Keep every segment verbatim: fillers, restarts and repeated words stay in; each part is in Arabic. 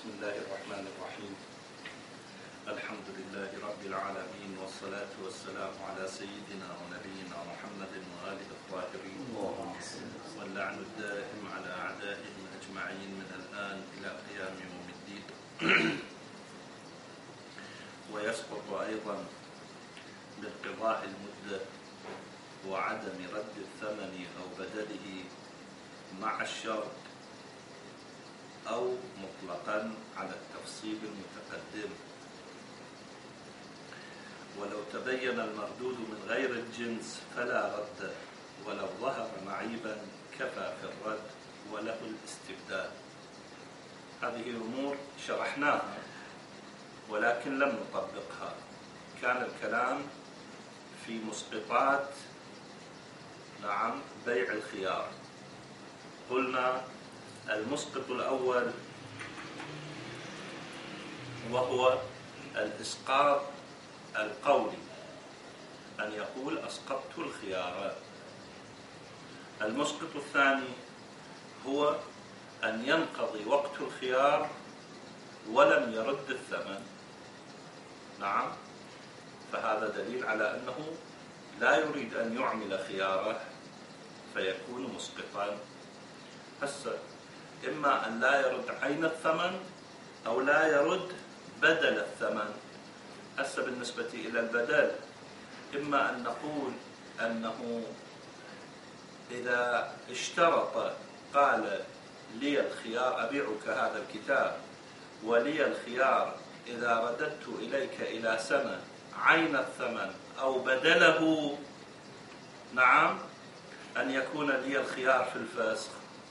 بسم الله الرحمن الرحيم. الحمد لله رب العالمين، والصلاة والسلام على سيدنا ونبينا محمد وآله الطاهرين، واللعن الدائم على أعدائهم أجمعين من الآن إلى قيام يوم الدين. ويسقط أيضا بانقضاء المدة وعدم رد الثمن أو بدله مع الشرط أو مطلقا على التفصيل المتقدم. ولو تبين المردود من غير الجنس فلا رد، ولو ظهر معيبا كفى في الرد وله الاستبدال. هذه أمور شرحناها ولكن لم نطبقها. كان الكلام في مسقطات نعم بيع الخيار. قلنا المسقط الأول وهو الإسقاط القولي، أن يقول أسقطت الخيار. المسقط الثاني هو أن ينقضي وقت الخيار ولم يرد الثمن. نعم، فهذا دليل على أنه لا يريد أن يعمل خياره فيكون مسقطا. هسه إما أن لا يرد عين الثمن أو لا يرد بدل الثمن. هسه بالنسبة إلى البدل، إما أن نقول أنه إذا اشترط قال لي الخيار أبيعك هذا الكتاب ولي الخيار إذا رددت إليك إلى سنة عين الثمن أو بدله، نعم، أن يكون لي الخيار في الفسخ.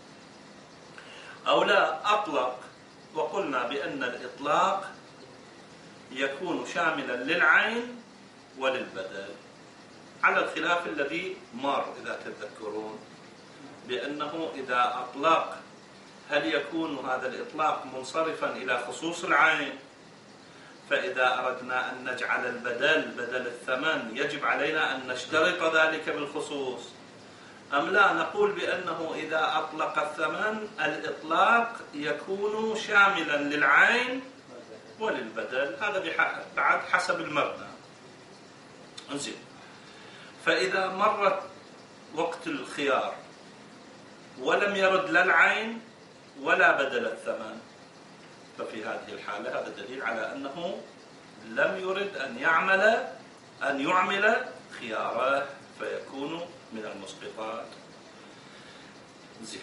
أو لا أطلق وقلنا بأن الإطلاق يكون شاملا للعين وللبدل، على الخلاف الذي مر إذا تذكرون، بأنه إذا أطلق هل يكون هذا الإطلاق منصرفا إلى خصوص العين؟ فإذا أردنا أن نجعل البدل بدل الثمن يجب علينا أن نشترط ذلك بالخصوص، أم لا نقول بأنه إذا أطلق الثمن الإطلاق يكون شاملا للعين وللبدل؟ هذا بعد حسب المبنى. انزين، فإذا مرت وقت الخيار ولم يرد لا العين ولا بدل الثمن، ففي هذه الحالة هذا دليل على أنه لم يرد أن يعمل أن يعمل خياره فيكون من المسقطات. زين،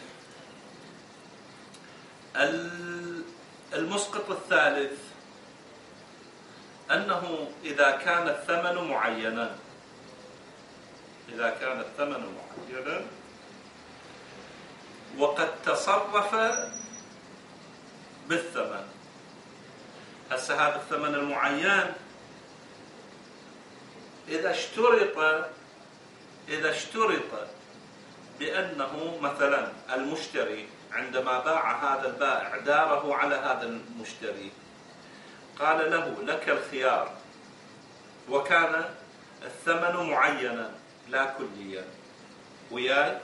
المسقط الثالث أنه إذا كان الثمن معينا إذا كان الثمن معينا وقد تصرف بالثمن. هسه هذا الثمن المعين إذا اشترط إذا اشترط بأنه مثلا المشتري عندما باع هذا البائع داره على هذا المشتري قال له لك الخيار، وكان الثمن معينا لا كليا، وياي؟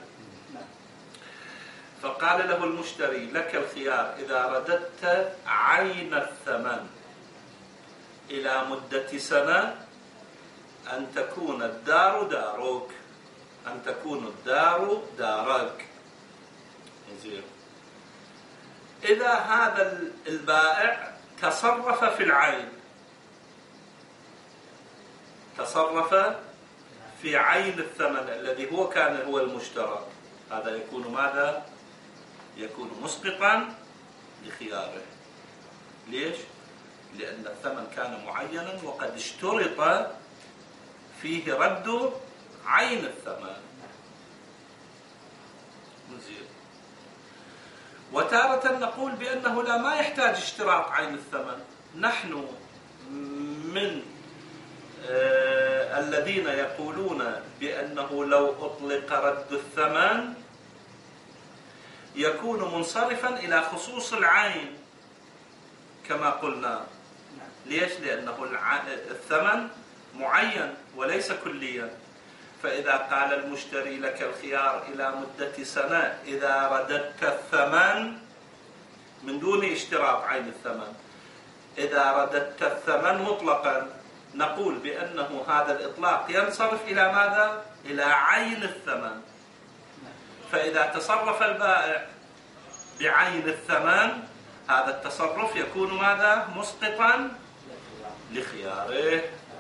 فقال له المشتري لك الخيار إذا رددت عين الثمن إلى مدة سنة أن تكون الدار دارك أن تكون الدار دارك. زين، إذا هذا البائع تصرف في العين، تصرف في عين الثمن الذي هو كان هو المشترى، هذا يكون ماذا؟ يكون مسقطا لخياره. ليش؟ لأن الثمن كان معينا وقد اشترط فيه رد عين الثمن. زين، وتارة نقول بأنه لا ما يحتاج اشتراط عين الثمن. نحن من آه الذين يقولون بأنه لو أطلق رد الثمن يكون منصرفا إلى خصوص العين كما قلنا. ليش؟ لأنه الثمن معين وليس كليا. فإذا قال المشتري لك الخيار إلى مدة سنة إذا رددت الثمن من دون اشتراط عين الثمن. إذا رددت الثمن مطلقا نقول بأنه هذا الإطلاق ينصرف إلى ماذا؟ إلى عين الثمن. فإذا تصرف البائع بعين الثمن هذا التصرف يكون ماذا؟ مسقطا لخياره.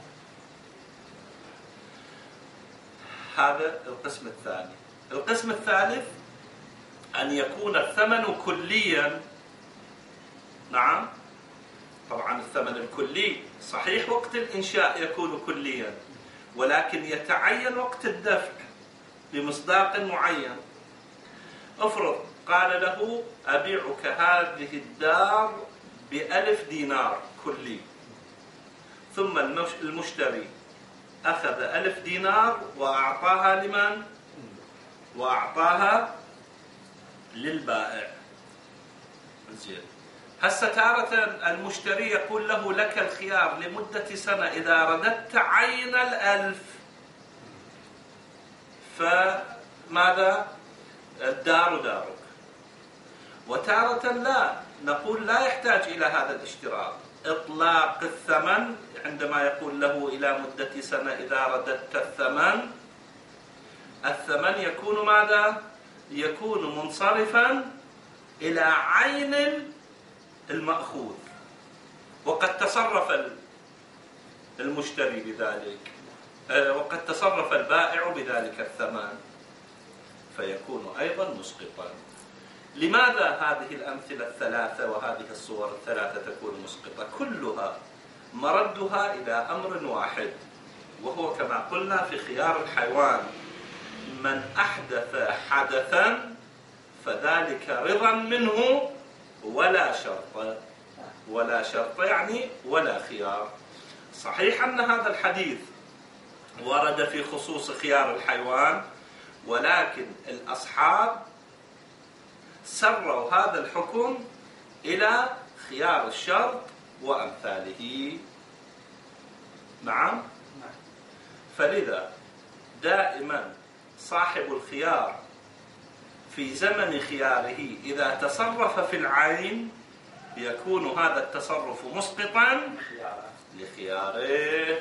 هذا القسم الثاني. القسم الثالث أن يكون الثمن كليا. نعم، طبعا الثمن الكلي صحيح وقت الإنشاء يكون كليا، ولكن يتعين وقت الدفع بمصداق معين. افرض قال له أبيعك هذه الدار بألف دينار كلي، ثم المشتري أخذ ألف دينار وأعطاها لمن؟ وأعطاها للبائع. زين، هسه تارة المشتري يقول له لك الخيار لمدة سنة إذا رددت عين الألف فماذا؟ الدار دارك. وتارة لا، نقول لا يحتاج إلى هذا الاشتراط. إطلاق الثمن عندما يقول له إلى مدة سنة إذا رددت الثمن، الثمن يكون ماذا؟ يكون منصرفا إلى عين المأخوذ، وقد تصرف المشتري بذلك، وقد تصرف البائع بذلك الثمن، فيكون أيضا مسقطا. لماذا هذه الأمثلة الثلاثة وهذه الصور الثلاثة تكون مسقطة؟ كلها مردها إلى أمر واحد، وهو كما قلنا في خيار الحيوان: من أحدث حدثا فذلك رضا منه ولا شرط. ولا شرط يعني ولا خيار. صحيح أن هذا الحديث ورد في خصوص خيار الحيوان، ولكن الأصحاب سروا هذا الحكم إلى خيار الشرط وأمثاله. نعم. فلذا دائما صاحب الخيار في زمن خياره إذا تصرف في العين يكون هذا التصرف مسقطا لخياره.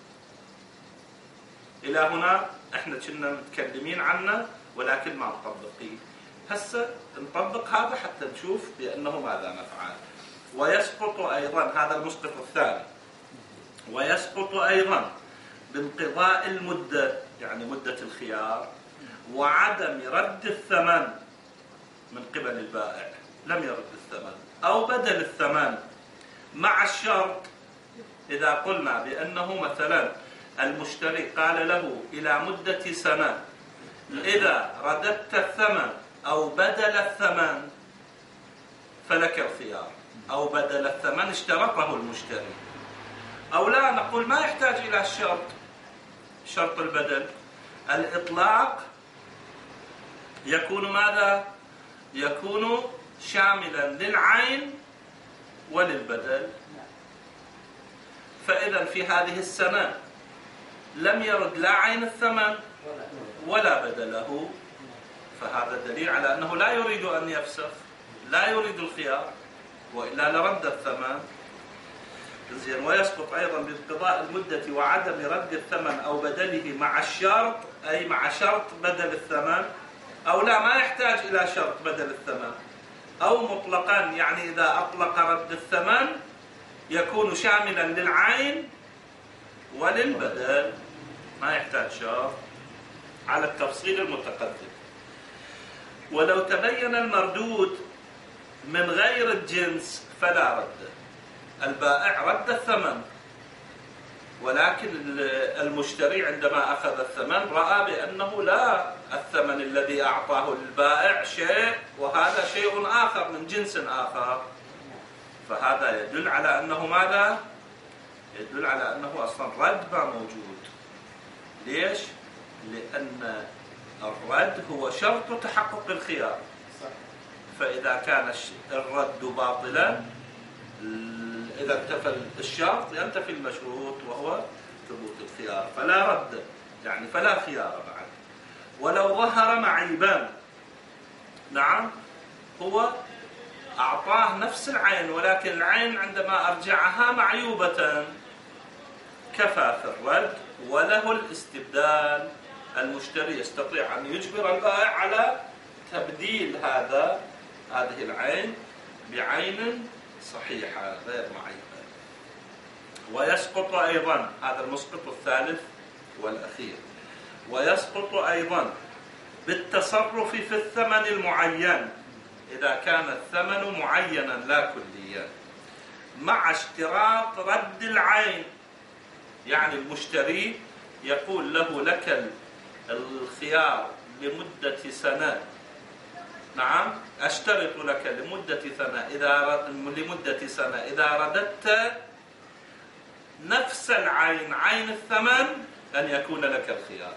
إلى هنا احنا كنا متكلمين عنه ولكن ما نطبقه. هسه نطبق هذا حتى نشوف بأنه ماذا نفعل. ويسقط أيضا هذا المسقط الثاني، ويسقط أيضا بانقضاء المدة، يعني مدة الخيار، وعدم رد الثمن من قبل البائع، لم يرد الثمن أو بدل الثمن، مع الشرط. إذا قلنا بأنه مثلا المشتري قال له إلى مدة سنة إذا رددت الثمن أو بدل الثمن فلك الخيار، أو بدل الثمن اشترطه المشتري، أو لا، نقول ما يحتاج إلى الشرط، شرط البدل. الإطلاق يكون ماذا؟ يكون شاملا للعين وللبدل. فإذا في هذه السنة لم يرد لا عين الثمن ولا بدله، فهذا دليل على أنه لا يريد أن يفسخ، لا يريد الخيار، وإلا لرد الثمن. زين. ويسقط أيضا بانقضاء المدة وعدم رد الثمن أو بدله مع الشرط، أي مع شرط بدل الثمن، أو لا، ما يحتاج إلى شرط بدل الثمن، أو مطلقا، يعني إذا أطلق رد الثمن يكون شاملا للعين وللبدل، ما يحتاج شرط على التفصيل المتقدم. ولو تبين المردود من غير الجنس فلا رد. البائع رد الثمن، ولكن المشتري عندما أخذ الثمن رأى بأنه لا، الثمن الذي أعطاه البائع شيء وهذا شيء آخر من جنس آخر، فهذا يدل على أنه ماذا؟ يدل على أنه أصلا رد ما موجود. ليش؟ لأن الرد هو شرط تحقق الخيار، فإذا كان الرد باطلا، إذا انتفى الشرط ينتفي المشروط وهو ثبوت الخيار، فلا رد، يعني فلا خيار بعد. ولو ظهر معيبا، نعم، هو أعطاه نفس العين، ولكن العين عندما أرجعها معيوبة كفى في الرد وله الاستبدال. المشتري يستطيع أن يجبر البائع على تبديل هذا هذه العين بعين صحيحة غير معيبة. ويسقط أيضا، هذا المسقط الثالث والأخير، ويسقط أيضا بالتصرف في الثمن المعين إذا كان الثمن معينا لا كليا، مع اشتراط رد العين. يعني المشتري يقول له لك الخيار لمدة سنة، نعم أشترط لك لمدة سنة إذا لمدة سنة إذا رددت نفس العين عين الثمن أن يكون لك الخيار،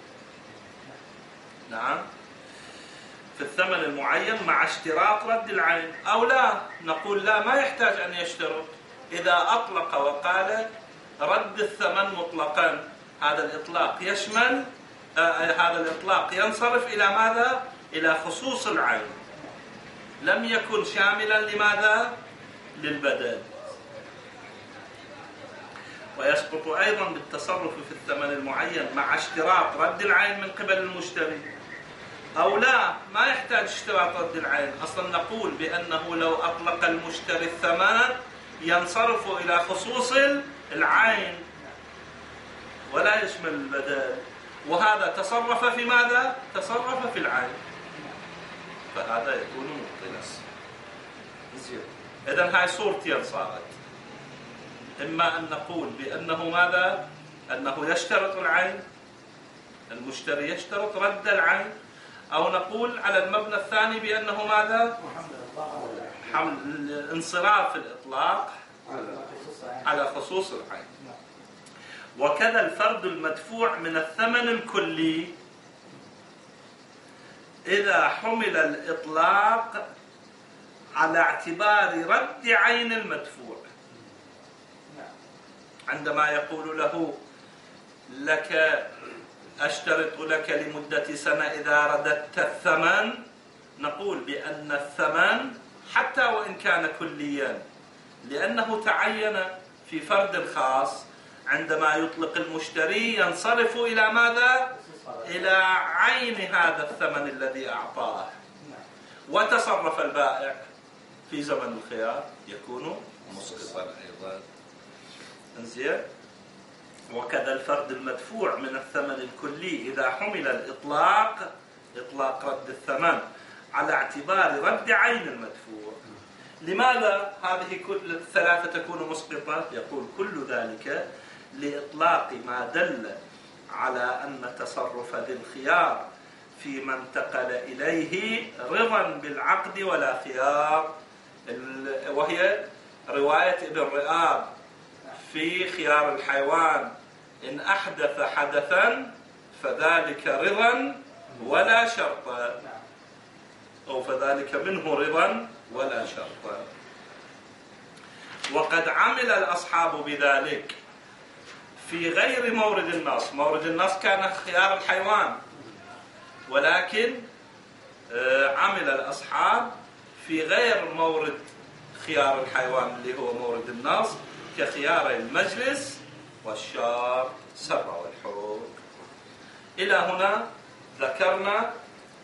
نعم في الثمن المعين مع اشتراط رد العين. أو لا، نقول لا، ما يحتاج أن يشترط. إذا أطلق وقال رد الثمن مطلقا، هذا الإطلاق يشمل آه هذا الإطلاق ينصرف إلى ماذا؟ إلى خصوص العين، لم يكن شاملا لماذا؟ للبدل. ويسقط أيضا بالتصرف في الثمن المعين مع اشتراط رد العين من قبل المشتري. أو لا، ما يحتاج اشتراط رد العين، أصلا نقول بأنه لو أطلق المشتري الثمن ينصرف إلى خصوص العين ولا يشمل البدل، وهذا تصرف في ماذا؟ تصرف في العين، فهذا يكون مبطلا. إذن هاي صورتين صارت، إما أن نقول بأنه ماذا؟ أنه يشترط العين، المشتري يشترط رد العين، أو نقول على المبنى الثاني بأنه ماذا؟ حمل انصراف الإطلاق على خصوص العين. وكذا الفرد المدفوع من الثمن الكلي إذا حمل الإطلاق على اعتبار رد عين المدفوع. عندما يقول له لك أشترط لك لمدة سنة إذا رددت الثمن، نقول بأن الثمن حتى وإن كان كليا لأنه تعين في فرد خاص، عندما يطلق المشتري ينصرف إلى ماذا؟ إلى عين هذا الثمن الذي أعطاه. وتصرف البائع في زمن الخيار يكون مسقطا أيضا. انزين. وكذا الفرد المدفوع من الثمن الكلي إذا حمل الإطلاق إطلاق رد الثمن على اعتبار رد عين المدفوع. لماذا هذه كل الثلاثة تكون مسقطة؟ يقول كل ذلك لإطلاق ما دل على أن تصرف ذي الخيار فيما انتقل إليه رضا بالعقد ولا خيار، وهي رواية ابن رئاب في خيار الحيوان: إن أحدث حدثا فذلك رضا ولا شرطا، أو فذلك منه رضا ولا شرطا. وقد عمل الأصحاب بذلك في غير مورد النص. مورد النص كان خيار الحيوان، ولكن عمل الأصحاب في غير مورد خيار الحيوان اللي هو مورد النص، كخيار المجلس والشار سر والحروق. إلى هنا ذكرنا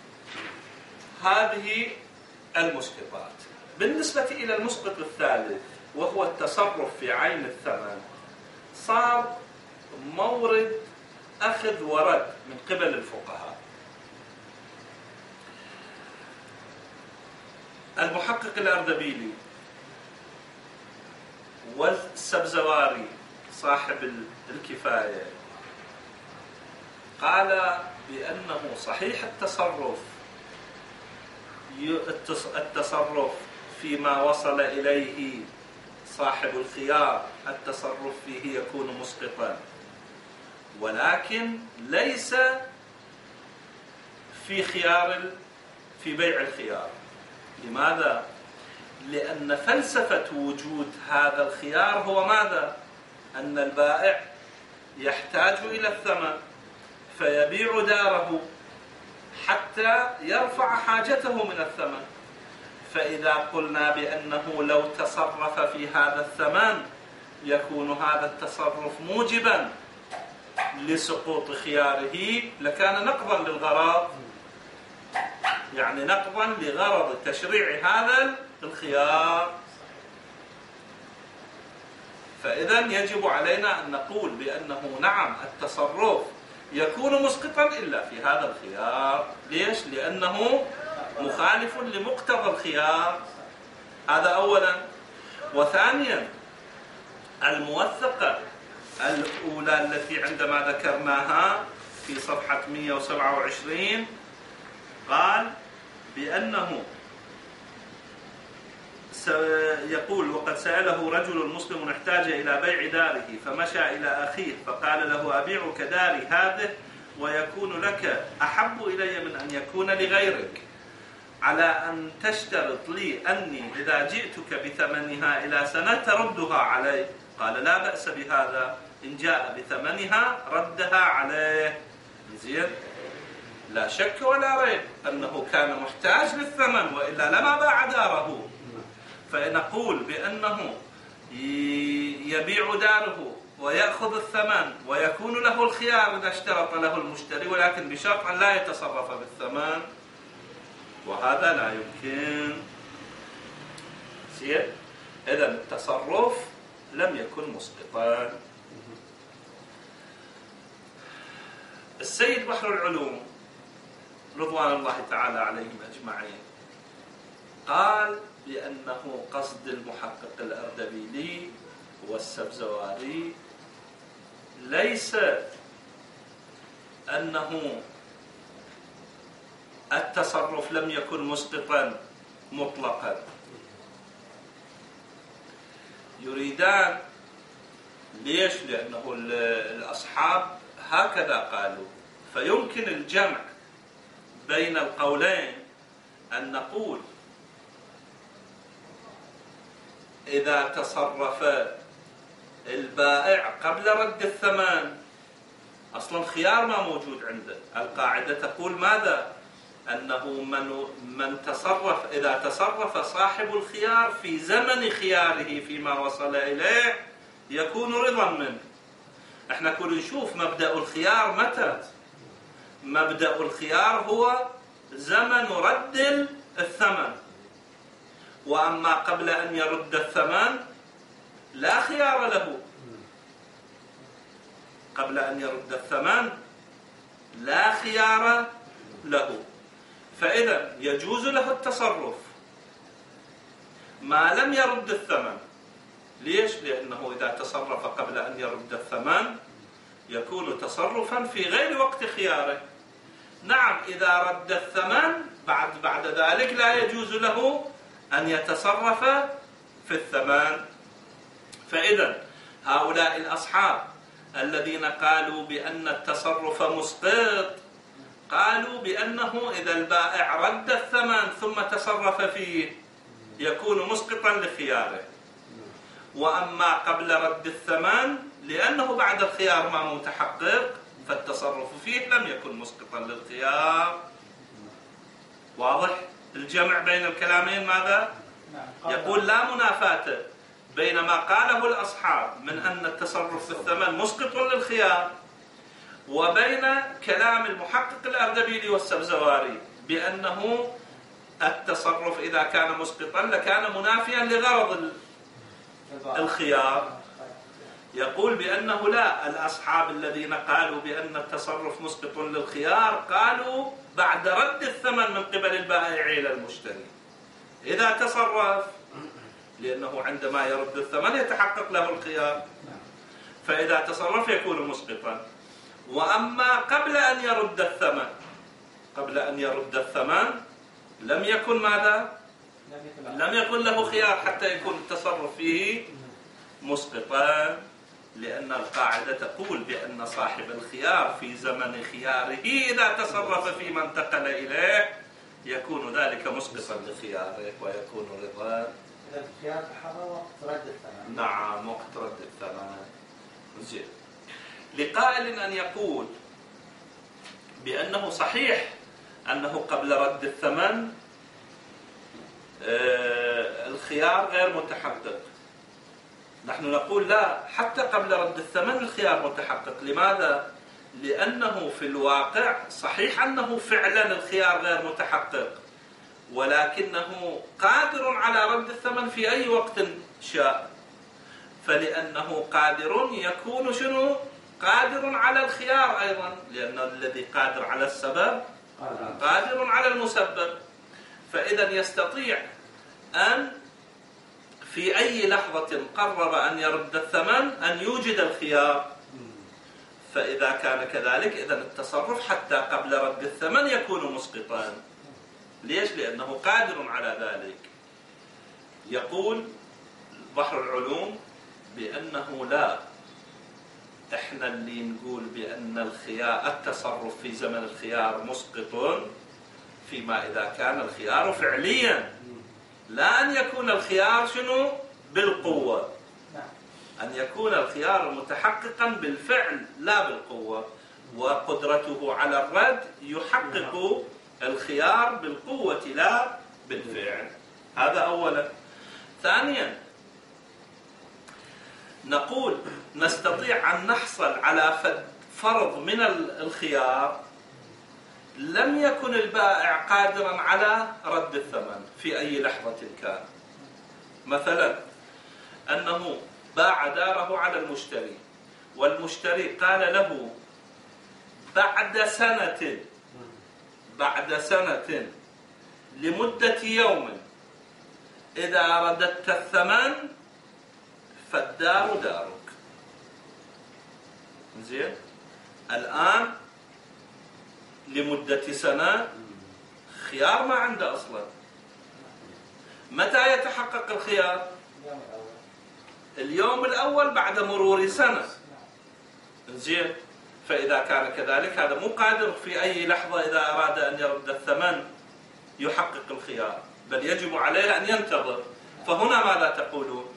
هذه المسقطات. بالنسبة إلى المسقط الثالث وهو التصرف في عين الثمن، صار مورد أخذ ورد من قبل الفقهاء. المحقق الأردبيلي والسبزواري صاحب الكفاية قال بأنه صحيح التصرف التصرف فيما وصل إليه صاحب الخيار، التصرف فيه يكون مسقطا، ولكن ليس في خيار في بيع الخيار. لماذا؟ لأن فلسفة وجود هذا الخيار هو ماذا؟ أن البائع يحتاج إلى الثمن فيبيع داره حتى يرفع حاجته من الثمن، فإذا قلنا بأنه لو تصرف في هذا الثمن يكون هذا التصرف موجبا لسقوط خياره لكان نقضا للغرض، يعني نقضا لغرض تشريع هذا الخيار. فإذا يجب علينا أن نقول بأنه نعم التصرف يكون مسقطا إلا في هذا الخيار. ليش؟ لأنه مخالف لمقتضى الخيار. هذا أولا. وثانيا الموثقة الأولى التي عندما ذكرناها في صفحة مئة وسبعة وعشرين قال بأنه يقول وقد سأله رجل مسلم احتاج إلى بيع داره فمشى إلى أخيه فقال له أبيعك داري هذه ويكون لك أحب إلي من أن يكون لغيرك على أن تشترط لي أني إذا جئتك بثمنها إلى سنة تردها علي. قال لا بأس بهذا، إن جاء بثمنها ردها عليه. زين؟ لا شك ولا ريب أنه كان محتاج للثمن وإلا لما باع داره. فنقول بأنه يبيع داره ويأخذ الثمن ويكون له الخيار إذا اشترط له المشتري، ولكن بشرط أن لا يتصرف بالثمن، وهذا لا يمكن. زين؟ إذا التصرف لم يكن مسقطا. السيد بحر العلوم رضوان الله تعالى عليهم أجمعين قال بأنه قصد المحقق الأردبيلي والسبزواري ليس أنه التصرف لم يكن مسقطا مطلقا، يريدان. ليش؟ لأنه الأصحاب هكذا قالوا، فيمكن الجمع بين القولين أن نقول إذا تصرف البائع قبل رد الثمن أصلا خيار ما موجود عنده. القاعدة تقول ماذا؟ أنه من من تصرف إذا تصرف صاحب الخيار في زمن خياره فيما وصل إليه يكون رضا منه. احنا كل نشوف مبدأ الخيار متى؟ مبدأ الخيار هو زمن رد الثمن، وأما قبل أن يرد الثمن لا خيار له. قبل أن يرد الثمن لا خيار له، فإذا يجوز له التصرف ما لم يرد الثمن. ليش؟ لأنه إذا تصرف قبل أن يرد الثمن يكون تصرفا في غير وقت خياره. نعم إذا رد الثمن بعد بعد ذلك لا يجوز له أن يتصرف في الثمن. فإذا هؤلاء الأصحاب الذين قالوا بأن التصرف مسقط قالوا بأنه إذا البائع رد الثمن ثم تصرف فيه يكون مسقطا لخياره، وأما قبل رد الثمن لأنه بعد الخيار ما متحقق فالتصرف فيه لم يكن مسقطا للخيار. واضح الجمع بين الكلامين؟ ماذا يقول؟ لا منافاة بين ما قاله الأصحاب من أن التصرف في الثمن مسقط للخيار وبين كلام المحقق الأردبيلي والسبزواري بأنه التصرف إذا كان مسقطا لكان منافيا لغرض الخيار. يقول بأنه لا، الأصحاب الذين قالوا بأن التصرف مسقط للخيار قالوا بعد رد الثمن من قبل البائع إلى المشتري إذا تصرف، لأنه عندما يرد الثمن يتحقق له الخيار، فإذا تصرف يكون مسقطا. وأما قبل أن يرد الثمن قبل أن يرد الثمن لم يكن ماذا؟ لم يكن له خيار حتى يكون التصرف فيه مسقطا، لأن القاعدة تقول بأن صاحب الخيار في زمن خياره إذا تصرف فيما انتقل إليه يكون ذلك مسقطا لخياره ويكون رضا. إذا الخيار تحرر وقت رد الثمن. نعم وقت رد الثمن. زين. لقائل أن يقول بأنه صحيح أنه قبل رد الثمن الخيار غير متحقق، نحن نقول لا، حتى قبل رد الثمن الخيار متحقق. لماذا؟ لأنه في الواقع صحيح أنه فعلا الخيار غير متحقق، ولكنه قادر على رد الثمن في أي وقت شاء. فلأنه قادر يكون شنو؟ قادر على الخيار أيضا، لأن الذي قادر على السبب قادر على المسبب. فإذا يستطيع أن في أي لحظة قرر أن يرد الثمن أن يوجد الخيار. فإذا كان كذلك إذا التصرف حتى قبل رد الثمن يكون مسقطا. ليش؟ لأنه قادر على ذلك. يقول بحر العلوم بأنه لا، احنا اللي نقول بأن الخيار التصرف في زمن الخيار مسقط فيما إذا كان الخيار فعليا، لا أن يكون الخيار شنو؟ بالقوة، أن يكون الخيار متحققا بالفعل لا بالقوة، وقدرته على الرد يحقق الخيار بالقوة لا بالفعل. هذا أولا. ثانيا نقول نستطيع أن نحصل على فرض من الخيار لم يكن البائع قادرا على رد الثمن في أي لحظة كان. مثلا أنه باع داره على المشتري، والمشتري قال له بعد سنة بعد سنة لمدة يوم إذا رددت الثمن فالدار دارك. زين؟ الآن لمدة سنة خيار ما عنده أصلا. متى يتحقق الخيار؟ اليوم الأول بعد مرور سنة. زين؟ فإذا كان كذلك هذا مو قادر في أي لحظة إذا أراد أن يرد الثمن يحقق الخيار، بل يجب عليه أن ينتظر. فهنا ماذا تقولون؟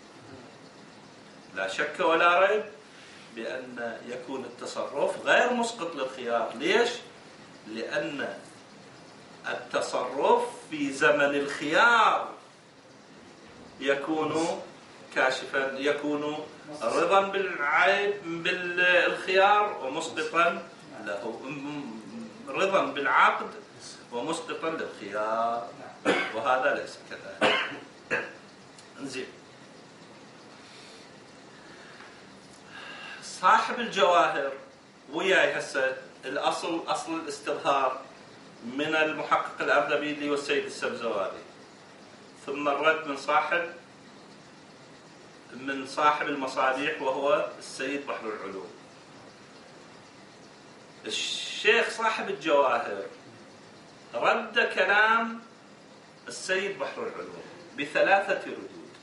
لا شك ولا ريب بأن يكون التصرف غير مسقط للخيار. ليش؟ لأن التصرف في زمن الخيار يكون كاشفا، يكون رضا بالعيب بالخيار ومسقطا له، رضا بالعقد ومسقطا للخيار، وهذا ليس كذلك. انزين، صاحب الجواهر وياي هسه الاصل اصل الاستظهار من المحقق الأردبيلي والسيد السبزواري، ثم الرد من صاحب من صاحب المصابيح وهو السيد بحر العلوم. الشيخ صاحب الجواهر رد كلام السيد بحر العلوم بثلاثة ردود.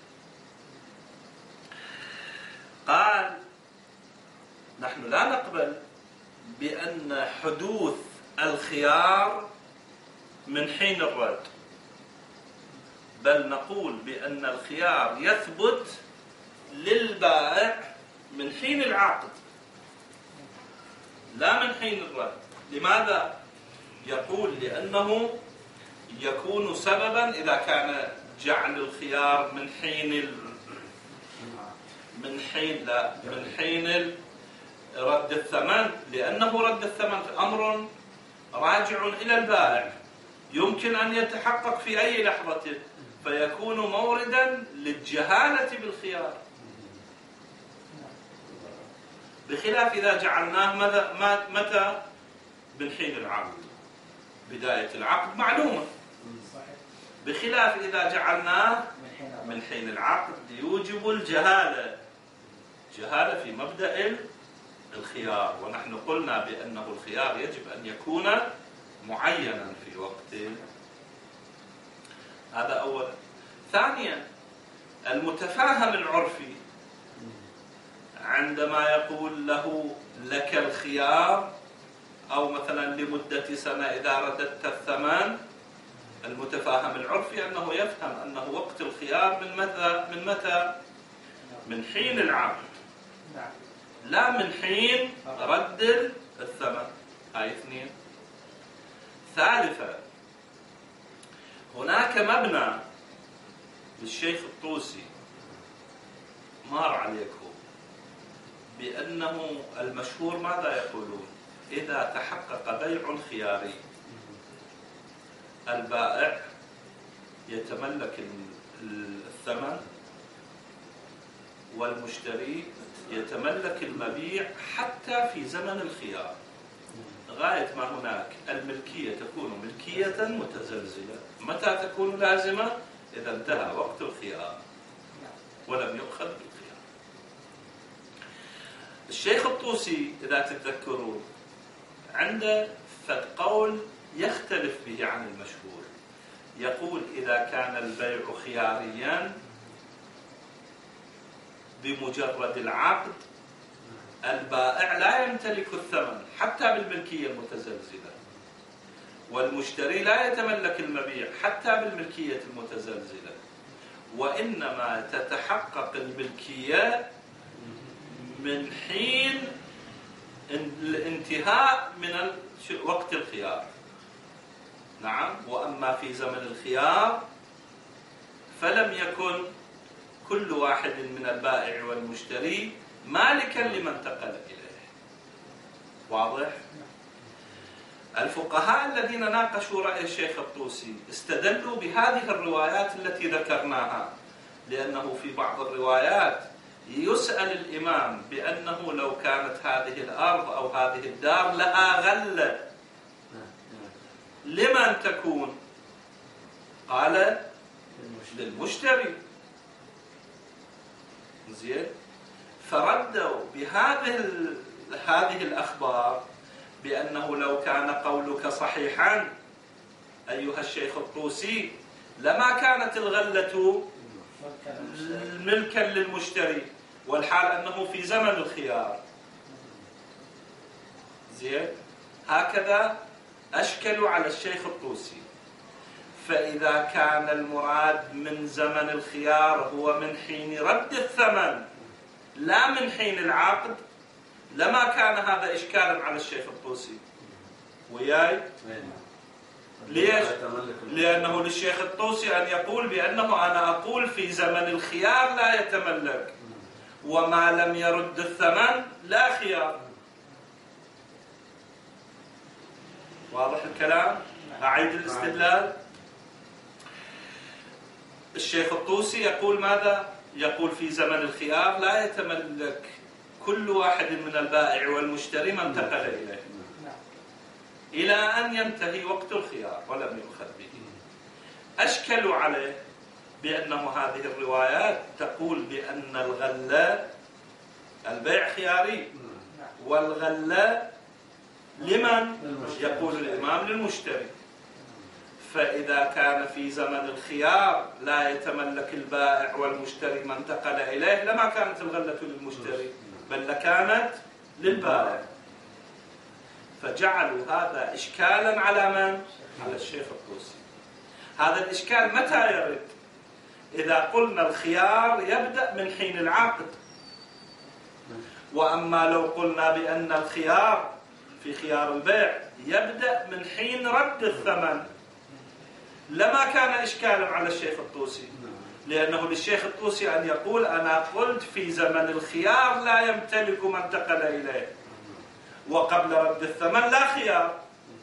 قال: نحن لا نقبل بأن حدوث الخيار من حين الرد، بل نقول بأن الخيار يثبت للبائع من حين العقد لا من حين الرد. لماذا؟ يقول لأنه يكون سببا إذا كان جعل الخيار من حين ال... من حين لا من حين رد الثمن، لأنه رد الثمن أمر راجع إلى البائع يمكن أن يتحقق في أي لحظة، فيكون موردا للجهالة بالخيار، بخلاف إذا جعلناه متى؟ من حين العقد، بداية العقد معلومة، بخلاف إذا جعلناه من حين العقد يوجب الجهالة، جهالة في مبدأ الخيار. ونحن قلنا بأنه الخيار يجب أن يكون معينا في وقت. هذا أولا. ثانيا، المتفاهم العرفي عندما يقول له لك الخيار أو مثلا لمدة سنة إذا رددت الثمن، المتفاهم العرفي أنه يفهم أنه وقت الخيار من متى؟ من متى؟ من حين العقد، لا من حين رد الثمن. هاي اثنين. ثالثا، هناك مبنى للشيخ الطوسي مار عليكم بأنه المشهور ماذا يقولون؟ إذا تحقق بيع خياري البائع يتملك الثمن والمشتري يتملك المبيع حتى في زمن الخيار. غاية ما هناك الملكية تكون ملكية متزلزلة. متى تكون لازمة؟ إذا انتهى وقت الخيار ولم يؤخذ بالخيار. الشيخ الطوسي إذا تتذكرون عنده قول يختلف به عن المشهور، يقول إذا كان البيع خياريا بمجرد العقد البائع لا يمتلك الثمن حتى بالملكية المتزلزلة، والمشتري لا يتملك المبيع حتى بالملكية المتزلزلة، وإنما تتحقق الملكية من حين الانتهاء من وقت الخيار. نعم. وأما في زمن الخيار فلم يكن كل واحد من البائع والمشتري مالكا لمن انتقل إليه. واضح؟ الفقهاء الذين ناقشوا رأي الشيخ الطوسي استدلوا بهذه الروايات التي ذكرناها، لأنه في بعض الروايات يسأل الإمام بأنه لو كانت هذه الأرض أو هذه الدار لها غلة لمن تكون؟ قال للمشتري. زين. فردوا بهذه هذه الأخبار بأنه لو كان قولك صحيحا أيها الشيخ الطوسي لما كانت الغلة ملكا للمشتري، والحال أنه في زمن الخيار. زين. هكذا أشكلوا على الشيخ الطوسي. فإذا كان المراد من زمن الخيار هو من حين رد الثمن لا من حين العقد لما كان هذا إشكالا على الشيخ الطوسي. وياي؟ ليش؟ لأنه للشيخ الطوسي أن يقول بأنه أنا أقول في زمن الخيار لا يتملك، وما لم يرد الثمن لا خيار. واضح الكلام؟ أعيد الاستدلال. الشيخ الطوسي يقول ماذا؟ يقول في زمن الخيار لا يتملك كل واحد من البائع والمشتري ما انتقل إليه إلى أن ينتهي وقت الخيار ولم يؤخذ به. أشكلوا عليه بأنه هذه الروايات تقول بأن الغلة البيع خياري والغلة لمن؟ يقول الإمام للمشتري. فإذا كان في زمن الخيار لا يتملك البائع والمشتري ما انتقل إليه لما كانت الغلة للمشتري بل لكانت للبائع. فجعلوا هذا إشكالا على من؟ على الشيخ الطوسي. هذا الإشكال متى يرد؟ إذا قلنا الخيار يبدأ من حين العقد، وأما لو قلنا بأن الخيار في خيار البيع يبدأ من حين رد الثمن لما كان إشكالا على الشيخ الطوسي، لأنه للشيخ الطوسي أن يقول أنا قلت في زمن الخيار لا يمتلك من انتقل إليه، وقبل رد الثمن لا خيار.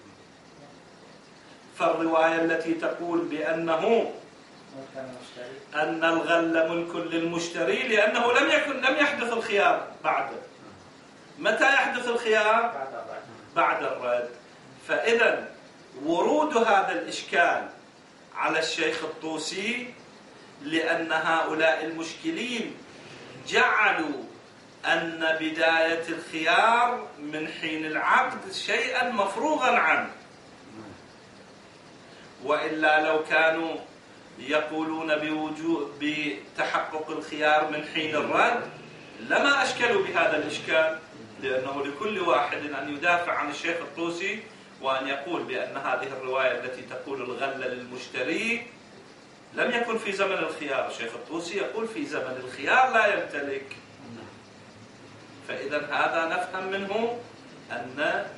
فالرواية التي تقول بأنه أن الغل ملك للمشتري لأنه لم يكن لم يحدث الخيار بعده. متى يحدث الخيار؟ بعد الرد. فإذا ورود هذا الإشكال على الشيخ الطوسي لأن هؤلاء المشكلين جعلوا أن بداية الخيار من حين العقد شيئا مفروغا عنه، وإلا لو كانوا يقولون بوجود بتحقق الخيار من حين الرد لما أشكلوا بهذا الإشكال، لأنه لكل واحد أن يدافع عن الشيخ الطوسي وأن يقول بأن هذه الرواية التي تقول الغلة للمشتري لم يكن في زمن الخيار. الشيخ الطوسي يقول في زمن الخيار لا يمتلك. فإذا هذا نفهم منه أن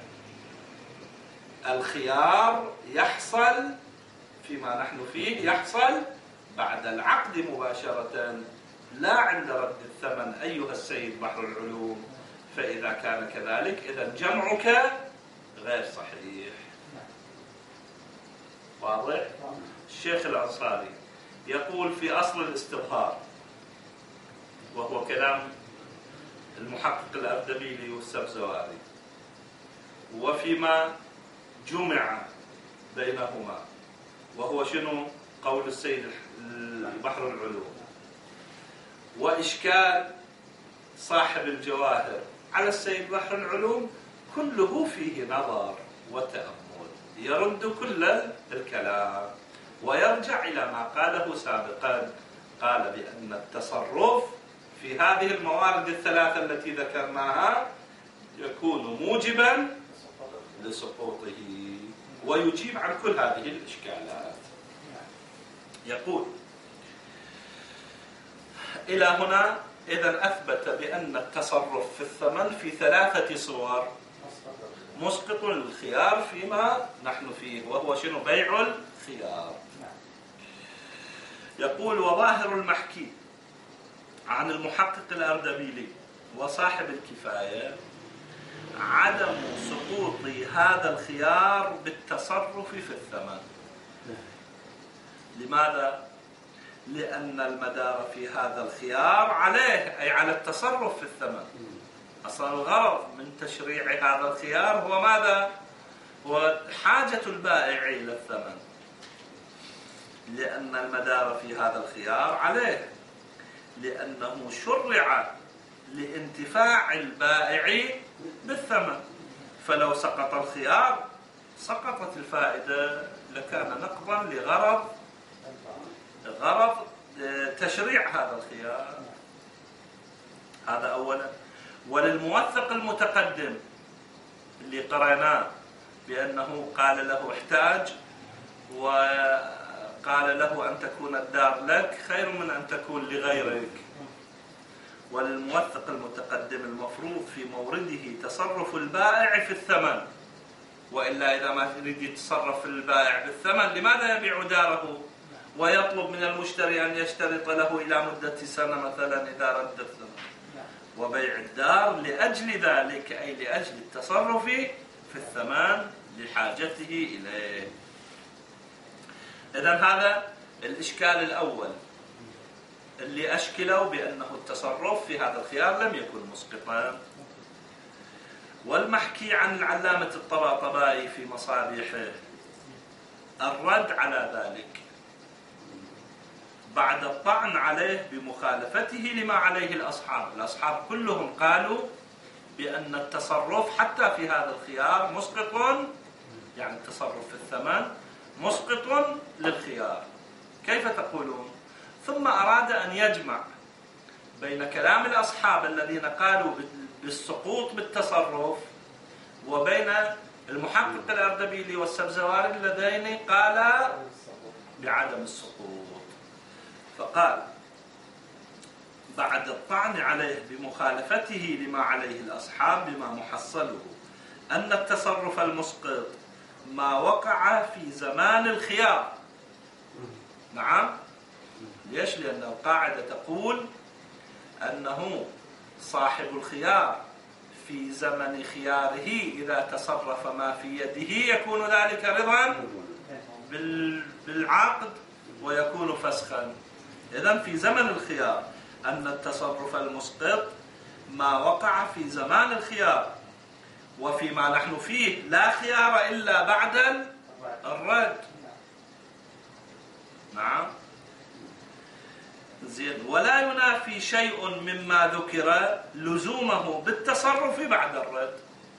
الخيار يحصل فيما نحن فيه يحصل بعد العقد مباشرة لا عند رد الثمن أيها السيد بحر العلوم، فإذا كان كذلك إذا جمعك غير صحيح. واضح؟ الشيخ الأنصاري يقول في أصل الاستظهار، وهو كلام المحقق الأردبيلي والسبزواري، وفيما جمع بينهما، وهو شنو؟ قول السيد بحر العلوم، وإشكال صاحب الجواهر على السيد بحر العلوم، كله فيه نظر وتأمل، يرد كل الكلام ويرجع إلى ما قاله سابقا. قال بأن التصرف في هذه الموارد الثلاثة التي ذكرناها يكون موجبا لسقوطه، ويجيب عن كل هذه الإشكالات. يقول إلى هنا إذن أثبت بأن التصرف في الثمن في ثلاثة صور: مسقط للخيار فيما نحن فيه، وهو شنو؟ بيع الخيار. يقول وظاهر المحكي عن المحقق الأردبيلي وصاحب الكفاية عدم سقوط هذا الخيار بالتصرف في الثمن. لماذا؟ لأن المدار في هذا الخيار عليه، أي على التصرف في الثمن. أصلا الغرض من تشريع هذا الخيار هو ماذا؟ هو حاجة البائع إلى الثمن، لأن المدار في هذا الخيار عليه، لأنه شرع لانتفاع البائع بالثمن. فلو سقط الخيار سقطت الفائدة، لكان نقضا لغرض غرض تشريع هذا الخيار. هذا أولا. وللموثق المتقدم اللي قرأناه بأنه قال له احتاج، وقال له أن تكون الدار لك خير من أن تكون لغيرك. وللموثق المتقدم المفروض في مورده تصرف البائع في الثمن، وإلا إذا ما يريد يتصرف البائع بالثمن لماذا يبيع داره ويطلب من المشتري أن يشترط له إلى مدة سنة مثلا إذا رد الثمن؟ وبيع الدار لأجل ذلك، أي لأجل التصرف في الثمن لحاجته إليه. إذن هذا الإشكال الأول اللي أشكلوا بأنه التصرف في هذا الخيار لم يكن مسقطا. والمحكي عن العلامة الطباطبائي في مصابيحه الرد على ذلك بعد الطعن عليه بمخالفته لما عليه الأصحاب. الأصحاب كلهم قالوا بأن التصرف حتى في هذا الخيار مسقط، يعني التصرف في الثمن مسقط للخيار. كيف تقولون؟ ثم أراد أن يجمع بين كلام الأصحاب الذين قالوا بالسقوط بالتصرف وبين المحقق الأردبيلي والسبزواري اللذين قالا بعدم السقوط. فقال بعد الطعن عليه بمخالفته لما عليه الأصحاب بما محصله أن التصرف المسقط ما وقع في زمان الخيار. نعم، ليش؟ لأن القاعدة تقول أنه صاحب الخيار في زمن خياره إذا تصرف ما في يده يكون ذلك رضا بالعقد ويكون فسخا. إذن في زمن الخيار أن التصرف المسقط ما وقع في زمان الخيار، وفيما نحن فيه لا خيار إلا بعد الرد. نعم، زين. ولا ينافي شيء مما ذكر لزومه بالتصرف بعد الرد.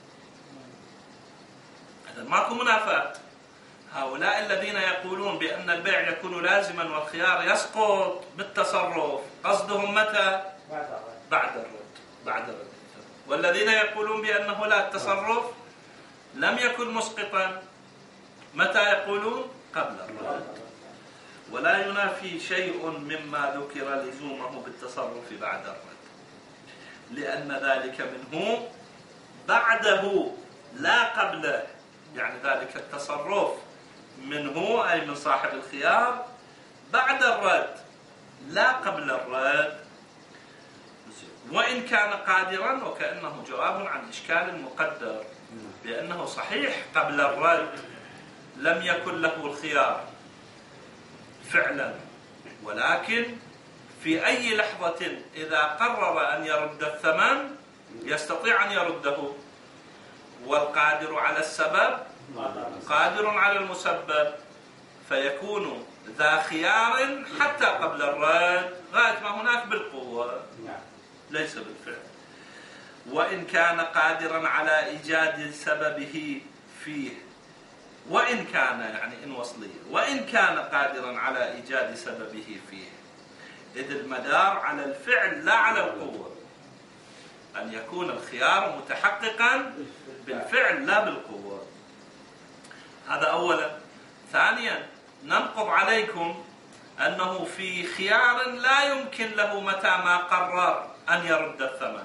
إذن ماكو منافاة. هؤلاء الذين يقولون بأن البيع يكون لازما والخيار يسقط بالتصرف قصدهم متى؟ بعد الرد. بعد الرد. والذين يقولون بأنه لا، التصرف لم يكن مسقطا، متى يقولون؟ قبل الرد. ولا ينافي شيء مما ذكر لزومه بالتصرف بعد الرد، لأن ذلك منه بعده لا قبله. يعني ذلك التصرف منه أي من صاحب الخيار بعد الرد لا قبل الرد، وإن كان قادرا، وكأنه جواب عن إشكال مقدر، بأنه صحيح قبل الرد لم يكن له الخيار فعلا، ولكن في أي لحظة إذا قرر أن يرد الثمن يستطيع أن يرده، والقادر على السبب قادر على المسبب، فيكون ذا خيار حتى قبل الرد غاية ما هناك بالقوة ليس بالفعل. وإن كان قادرا على إيجاد سببه فيه، وإن كان يعني إن وصلية، وإن كان قادرا على إيجاد سببه فيه، إذ المدار على الفعل لا على القوة، أن يكون الخيار متحققا بالفعل لا بالقوة. هذا أولا. ثانيا، ننقض عليكم أنه في خيار لا يمكن له متى ما قرر أن يرد الثمن،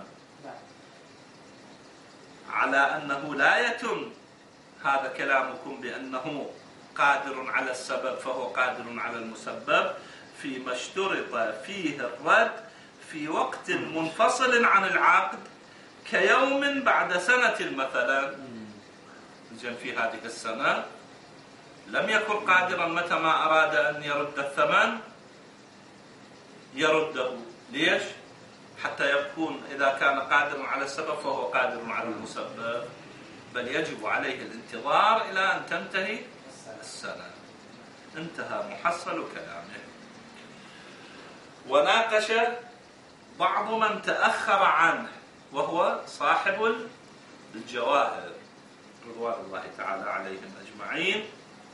على أنه لا يتم هذا كلامكم بأنه قادر على السبب فهو قادر على المسبب فيما اشترط فيه الرد في وقت منفصل عن العقد كيوم بعد سنة مثلا. إذن في هذه السنة لم يكن قادرا متى ما أراد أن يرد الثمن يرده. ليش؟ حتى يكون إذا كان قادرا على السبب فهو قادر على المسبب، بل يجب عليه الانتظار إلى أن تنتهي السنة. انتهى محصل كلامه. وناقش بعض من تأخر عنه وهو صاحب الجواهر رضوان الله تعالى عليهم أجمعين،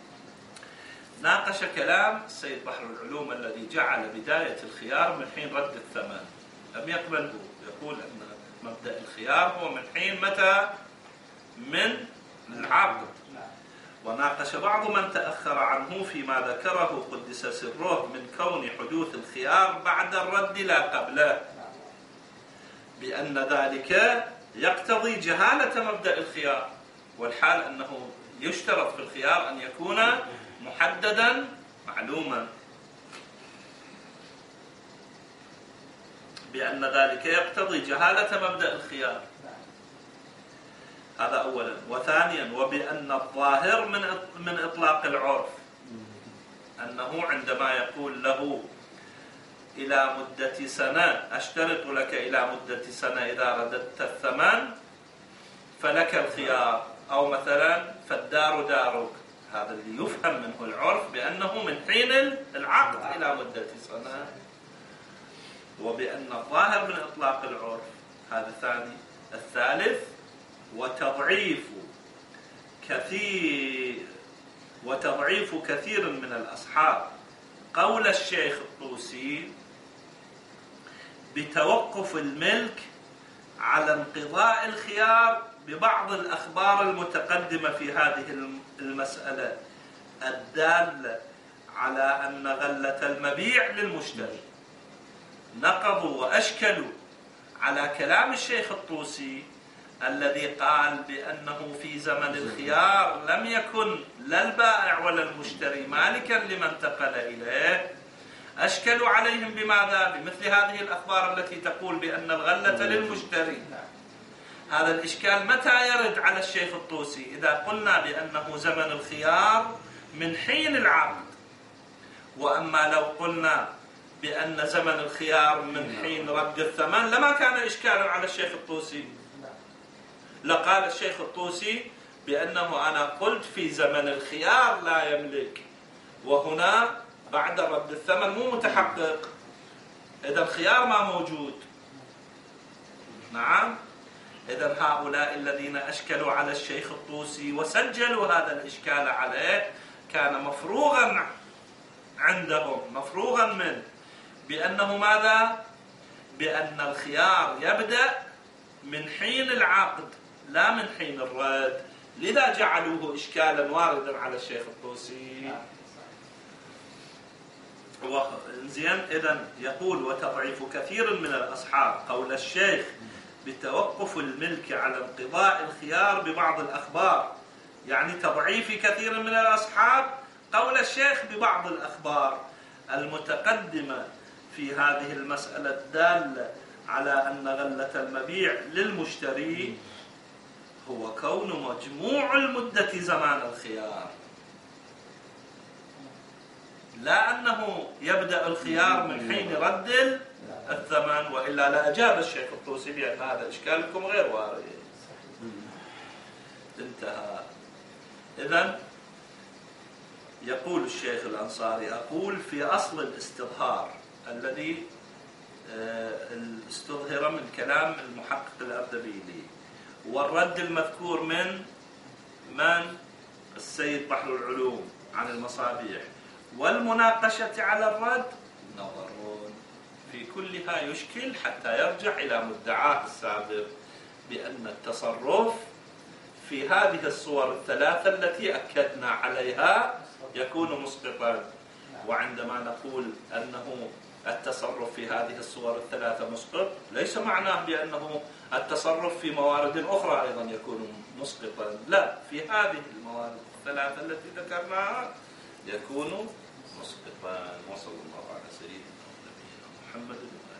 ناقش كلام السيد بحر العلوم الذي جعل بداية الخيار من حين رد الثمن، لم يقبله، يقول أن مبدأ الخيار هو من حين متى؟ من العقد. وناقش بعض من تأخر عنه فيما ذكره قدس سره من كون حدوث الخيار بعد الرد لا قبله، بأن ذلك يقتضي جهالة مبدأ الخيار، والحال أنه يشترط في الخيار أن يكون محددا معلوما، بأن ذلك يقتضي جهالة مبدأ الخيار. هذا أولا. وثانيا، وبأن الظاهر من من إطلاق العرف أنه عندما يقول له إلى مدة سنة، أشترط لك إلى مدة سنة إذا رددت الثمن فلك الخيار، أو مثلا فالدار دارك، هذا اللي يفهم منه العرف بأنه من حين العقد إلى مدة سنة. وبأن الظاهر من إطلاق العرف، هذا ثاني. الثالث، وتضعيف كثير وتضعيف كثير من الأصحاب قول الشيخ الطوسي بتوقف الملك على انقضاء الخيار ببعض الأخبار المتقدمة في هذه المسألة الدالة على أن غلة المبيع للمشتري. نقضوا وأشكلوا على كلام الشيخ الطوسي الذي قال بأنه في زمن الخيار لم يكن لا البائع ولا المشتري مالكا لما انتقل إليه. أشكلوا عليهم بماذا؟ بمثل هذه الأخبار التي تقول بأن الغلة للمشتري. هذا الإشكال متى يرد على الشيخ الطوسي؟ إذا قلنا بأنه زمن الخيار من حين العقد. وأما لو قلنا بأن زمن الخيار من حين رد الثمن لما كان إشكالا على الشيخ الطوسي، لقال الشيخ الطوسي بأنه أنا قلت في زمن الخيار لا يملك، وهنا بعد رد الثمن مو متحقق، إذا الخيار ما موجود. نعم. إذا هؤلاء الذين أشكلوا على الشيخ الطوسي وسجلوا هذا الإشكال عليه كان مفروغا عندهم، مفروغا منه، بأنه ماذا؟ بأن الخيار يبدأ من حين العقد لا من حين الرد، لذا جعلوه إشكالا واردا على الشيخ الطوسي. زين. إذن يقول وتضعيف كثير من الأصحاب قول الشيخ بتوقف الملك على انقضاء الخيار ببعض الأخبار، يعني تضعيف كثير من الأصحاب قول الشيخ ببعض الأخبار المتقدمة في هذه المسألة الدالة على أن غلة المبيع للمشتري هو كون مجموع المدة زمان الخيار، لا أنه يبدأ الخيار من حين رد الثمن، وإلا لأجاب الشيخ الطوسي بأن هذا إشكالكم غير وارد. انتهى. إذن يقول الشيخ الأنصاري: أقول في أصل الاستظهار الذي استظهر من كلام المحقق الأردبيلي والرد المذكور من من السيد بحر العلوم عن المصابيح والمناقشة على الرد، نظر في كلها يشكل حتى يرجع إلى مدعاه السابق بأن التصرف في هذه الصور الثلاثة التي أكدنا عليها يكون مسقطا. وعندما نقول أنه التصرف في هذه الصور الثلاثة مسقط، ليس معناه بأنه التصرف في موارد أخرى أيضا يكون مسقطا، لا، في هذه الموارد الثلاثة التي ذكرناها يكون مسقطا. وصلى الله على سيدنا ونبينا محمد.